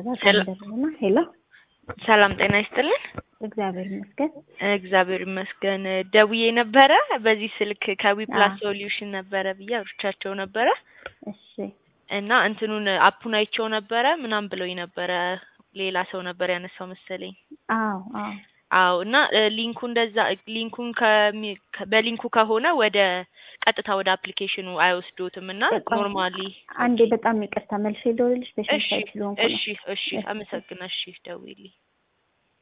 በአጋጣሚ ሄሎ ሰላም ጤና ይስጥልን። እግዚአብሔር ይመስገን ደውዬ ነበረ በዚህ ስልክ ከዊፕላስ ሶሉሽን ነበረ ብዬ አውርቻቸው ነበረ። እሺ እና እንትኑን አፑን አይቼው ነበረ ምናምን ብለውኝ ነበረ ሌላ ሰው ነበር ያነሳው መሰለኝ። አዎ እና ሊንኩን በሊንኩ ከሆነ ወደ ቀጥታ ወደ አፕሊኬሽኑ አይወስዱትም እና ኖርማሊ አንዴ በጣም ይቅርታ መልሼ ልደውልልሽ በሽንት ሳይክሎን እሺ አመሰግናለሁ። እሺ ደውይልኝ።